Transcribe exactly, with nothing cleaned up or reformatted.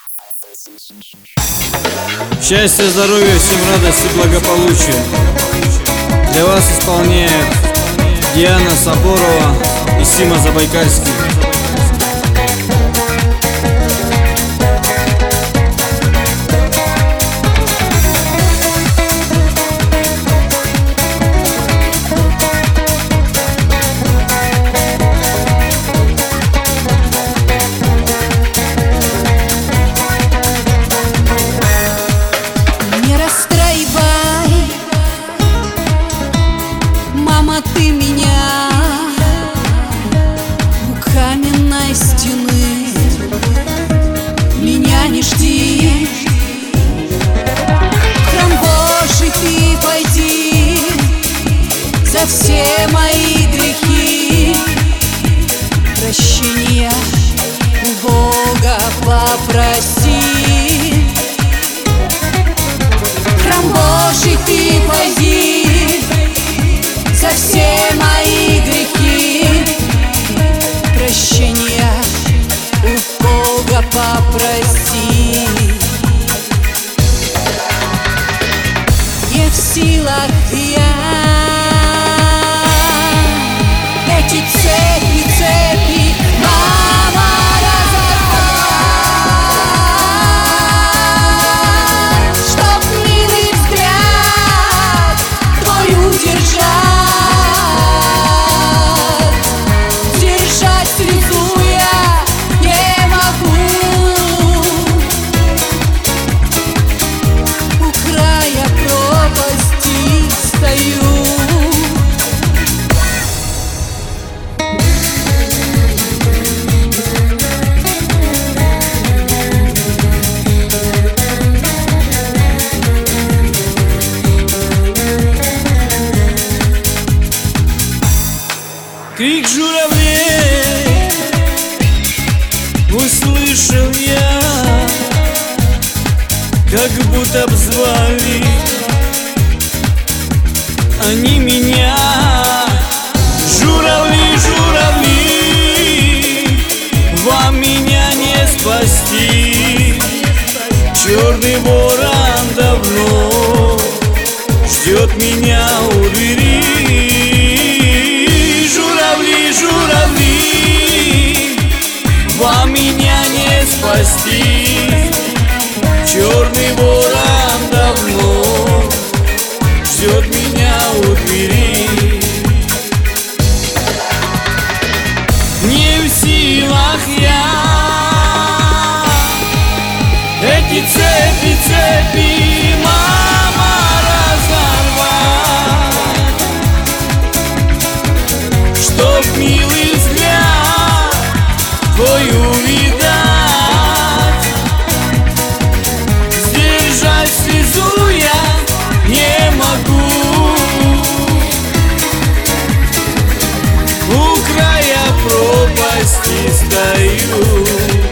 Счастья, здоровья, всем радости, благополучия. Для вас исполняет Диана Саборова и Сима Забайкальский. Мама, ты меня у каменной стены, меня не жди. В храм Божий ты пойди, за все мои грехи прощения у Бога попроси. В храм Божий ты пойди, за все мои грехи прощения у Бога попроси. Не в силах я эти цепи, цепи, мама, разорвать, чтоб милый взгляд твой удержать. Крик журавлей услышал я, как будто б звали они меня. Журавли, журавли, вам меня не спасти. Черный ворон давно ждет меня у двери. Журавли, вам меня не спасти. Черный ворон давно ждет меня у двери. Не в силах я эти цепи, цепи, мама, разорвать, чтоб милый взгляд твой увидать. Сдержать слезу я не могу, у края пропасти стою.